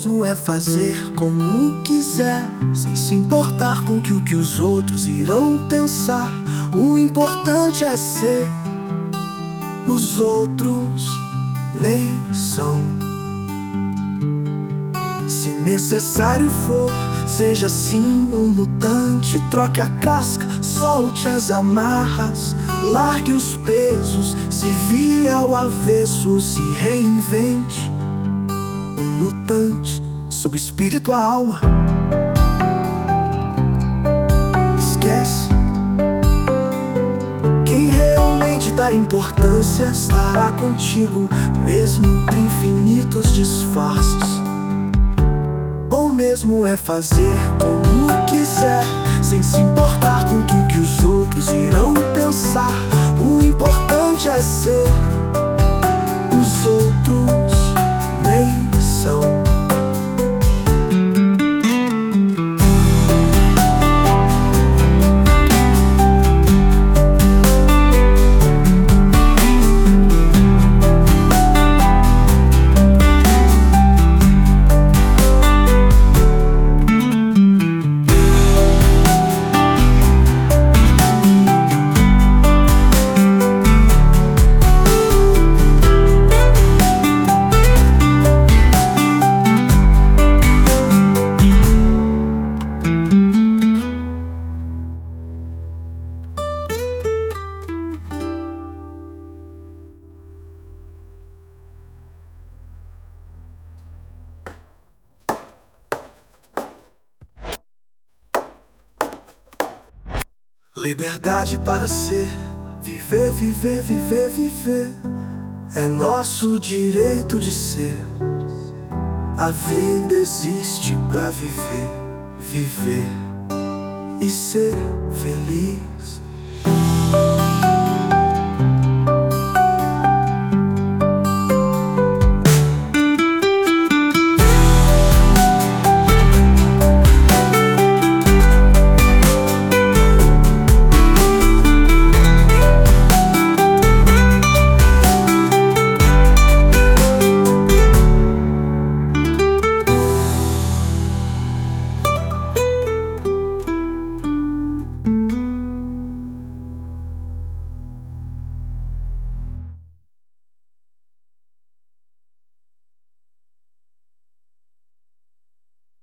mesmo é fazer como quiser, sem se importar com o que os outros irão pensar. O importante é ser, os outros nem são. Se necessário for, seja sim um mutante. Troque a casca, solte as amarras, largue os pesos, se vire ao avesso, se reinvente. Um mutante, sob espírito a alma. Esquece. Quem realmente dá importância estará contigo, mesmo entre infinitos disfarces. Bom mesmo é fazer como quiser, sem se importar com o que os outros irão pensar. O importante é ser, os outros nem são. Liberdade para ser, viver, viver, viver, viver. É nosso direito de ser. A vida existe pra viver, viver e ser feliz.